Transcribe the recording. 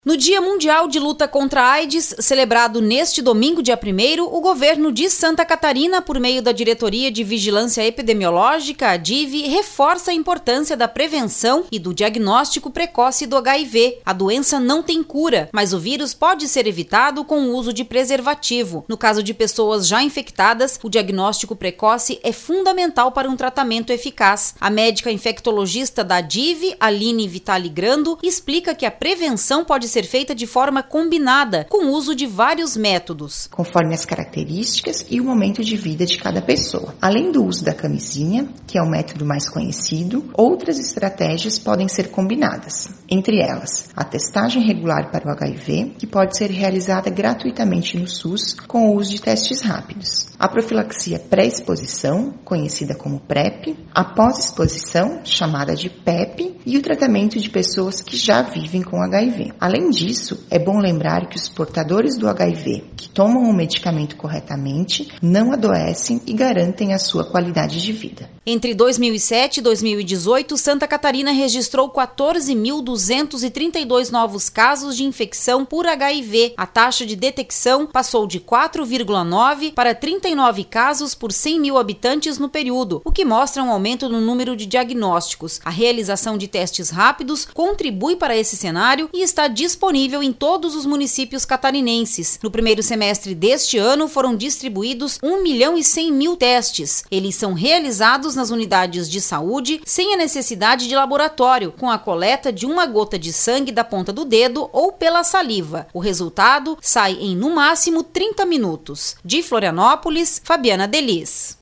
No Dia Mundial de Luta contra a AIDS, celebrado neste domingo, dia 1º, o governo de Santa Catarina, por meio da Diretoria de Vigilância Epidemiológica, a DIV, reforça a importância da prevenção e do diagnóstico precoce do HIV. A doença não tem cura, mas o vírus pode ser evitado com o uso de preservativo. No caso de pessoas já infectadas, o diagnóstico precoce é fundamental para um tratamento eficaz. A médica infectologista da DIV, Aline Vitali Grando, explica que a prevenção pode ser feita de forma combinada, com o uso de vários métodos. Conforme as características e o momento de vida de cada pessoa. Além do uso da camisinha, que é o método mais conhecido, outras estratégias podem ser combinadas. Entre elas, a testagem regular para o HIV, que pode ser realizada gratuitamente no SUS com o uso de testes rápidos. A profilaxia pré-exposição, conhecida como PrEP, a pós-exposição, chamada de PEP, e o tratamento de pessoas que já vivem com HIV. Além disso, é bom lembrar que os portadores do HIV que tomam o medicamento corretamente não adoecem e garantem a sua qualidade de vida. Entre 2007 e 2018, Santa Catarina registrou 14.232 novos casos de infecção por HIV. A taxa de detecção passou de 4,9 para 39 casos por 100 mil habitantes no período, o que mostra um aumento no número de diagnósticos. A realização de testes rápidos contribui para esse cenário e está disponível em todos os municípios catarinenses. No primeiro semestre deste ano, foram distribuídos 1.100.000 testes. Eles são realizados nas unidades de saúde sem a necessidade de laboratório, com a coleta de uma gota de sangue da ponta do dedo ou pela saliva. O resultado sai em, no máximo, 30 minutos. De Florianópolis, Fabiana Delis.